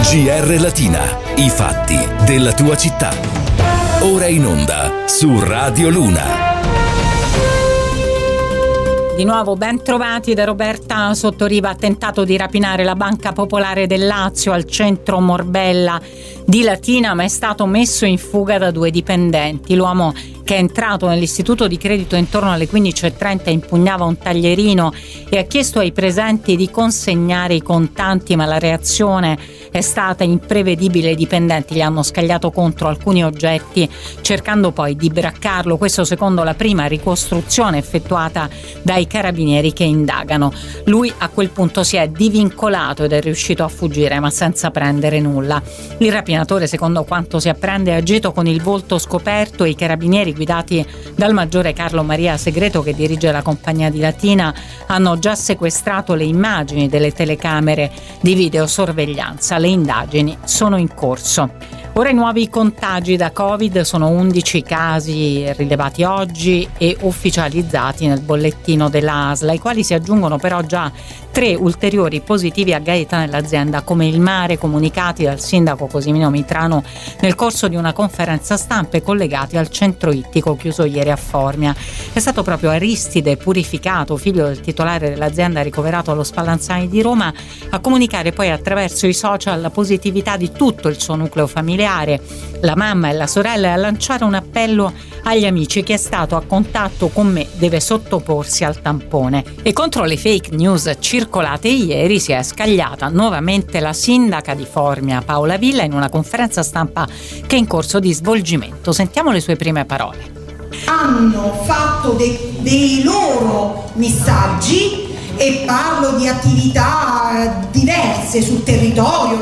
GR Latina, i fatti della tua città. Ora in onda su Radio Luna. Di nuovo ben trovati da Roberta Sottoriva. Ha tentato di rapinare la Banca Popolare del Lazio al centro Morbella di Latina, ma è stato messo in fuga da 2 dipendenti. L'uomo, che è entrato nell'istituto di credito intorno alle 15:30, impugnava un taglierino e ha chiesto ai presenti di consegnare i contanti, ma la reazione è stata imprevedibile. I dipendenti gli hanno scagliato contro alcuni oggetti, cercando poi di braccarlo. Questo secondo la prima ricostruzione effettuata dai carabinieri che indagano. Lui a quel punto si è divincolato ed è riuscito a fuggire, ma senza prendere nulla. Il rapinatore, secondo quanto si apprende, ha agito con il volto scoperto e i carabinieri, guidati dal maggiore Carlo Maria Segreto, che dirige la compagnia di Latina, hanno già sequestrato le immagini delle telecamere di videosorveglianza. Le indagini sono in corso. Ora i nuovi contagi da Covid sono 11 casi rilevati oggi e ufficializzati nel bollettino della ASL, ai quali si aggiungono però già 3 ulteriori positivi a Gaeta nell'azienda Come il Mare, comunicati dal sindaco Cosimino Mitrano nel corso di una conferenza stampa e collegati al centro ittico chiuso ieri a Formia. È stato proprio Aristide Purificato, figlio del titolare dell'azienda ricoverato allo Spallanzani di Roma, a comunicare poi attraverso i social la positività di tutto il suo nucleo familiare, la mamma e la sorella, e a lanciare un appello agli amici: chi è stato a contatto con me deve sottoporsi al tampone. E contro le fake news circolate ieri si è scagliata nuovamente la sindaca di Formia, Paola Villa, in una conferenza stampa che è in corso di svolgimento. Sentiamo le sue prime parole. Hanno fatto dei loro messaggi, e parlo di attività diverse sul territorio,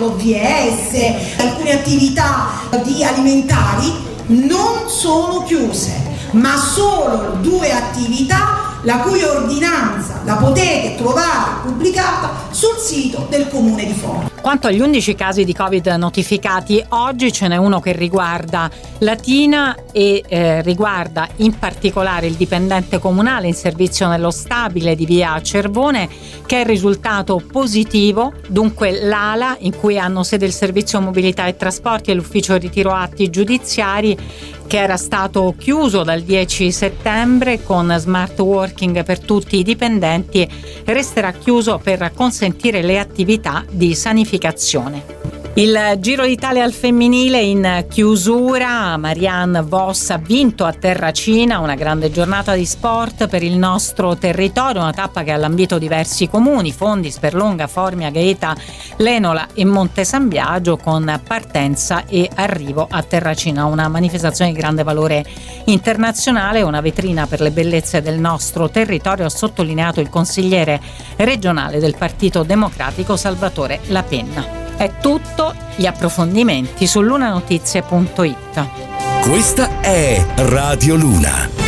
l'OVS, alcune attività di alimentari non sono chiuse, ma solo 2 attività la cui ordinanza la potete trovare pubblicata sul sito del Comune di Formia. Quanto agli 11 casi di Covid notificati, oggi ce n'è uno che riguarda Latina e riguarda in particolare il dipendente comunale in servizio nello stabile di via Cervone, che è risultato positivo. Dunque l'ala in cui hanno sede il servizio mobilità e trasporti e l'ufficio ritiro atti giudiziari, che era stato chiuso dal 10 settembre con smart working per tutti i dipendenti, resterà chiuso per consentire le attività di sanificazione. Il Giro d'Italia al femminile in chiusura. Marianne Vos ha vinto a Terracina, una grande giornata di sport per il nostro territorio, una tappa che ha lambito diversi comuni: Fondi, Sperlonga, Formia, Gaeta, Lenola e Monte San Biagio, con partenza e arrivo a Terracina. Una manifestazione di grande valore internazionale, una vetrina per le bellezze del nostro territorio, ha sottolineato il consigliere regionale del Partito Democratico Salvatore La Penna. È tutto, gli approfondimenti su lunanotizie.it. Questa è Radio Luna.